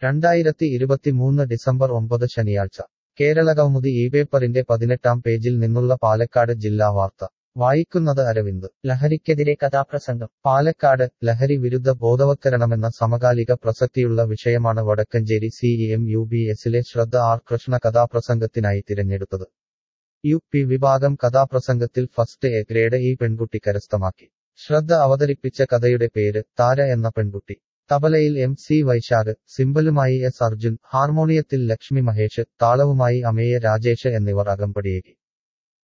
2023 December 9 ശനിയാഴ്ച കേരളകൗമുദി ഈ പേപ്പറിന്റെ 18-ാം പേജിൽ നിന്നുള്ള പാലക്കാട് ജില്ലാ വാർത്ത വായിക്കുന്നത് അരവിന്ദ്. ലഹരിക്കെതിരെ കഥാപ്രസംഗം പാലക്കാട്. ലഹരി വിരുദ്ധ ബോധവത്കരണമെന്ന സമകാലിക പ്രസക്തിയുള്ള വിഷയമാണ് വടക്കഞ്ചേരി CEMUBSലെ ശ്രദ്ധ ആർ കൃഷ്ണ കഥാപ്രസംഗത്തിനായി തിരഞ്ഞെടുത്തത്. UP വിഭാഗം കഥാപ്രസംഗത്തിൽ ഫസ്റ്റ് എ ഗ്രേഡ് ഈ പെൺകുട്ടി കരസ്ഥമാക്കി. ശ്രദ്ധ അവതരിപ്പിച്ച കഥയുടെ പേര് താര എന്ന പെൺകുട്ടി. തബലയിൽ MC വൈശാഖ്, സിംബലുമായി S അർജുൻ, ഹാർമോണിയത്തിൽ ലക്ഷ്മി മഹേഷ്, താളവുമായി അമേയ രാജേഷ് എന്നിവർ അകമ്പടിയേകി.